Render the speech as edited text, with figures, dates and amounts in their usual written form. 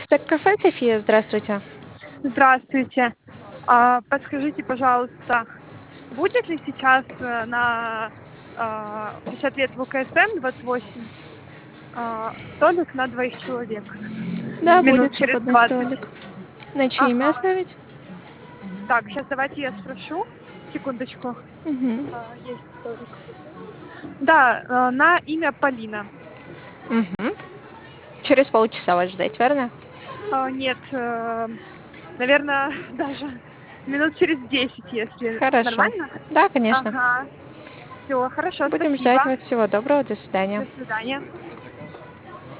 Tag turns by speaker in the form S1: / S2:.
S1: Так, кафе София, здравствуйте.
S2: Здравствуйте. Подскажите, пожалуйста, будет ли сейчас на 50 лет ВКСМ 28 столик на двоих человек?
S1: Да,
S2: Минут
S1: будет
S2: через
S1: свободный
S2: 20.
S1: столик. На чье имя
S2: Ага.
S1: оставить?
S2: Так, сейчас давайте я спрошу. Секундочку.
S1: Мгм.
S2: Есть столик. Да, на имя Полина.
S1: Мгм. Через полчаса вас ждать, верно?
S2: Нет, наверное, даже минут через 10, если
S1: Хорошо.
S2: нормально.
S1: Да, конечно.
S2: Ага. Все, хорошо,
S1: Будем
S2: спасибо.
S1: ждать вас. Всего доброго. До свидания.
S2: До свидания.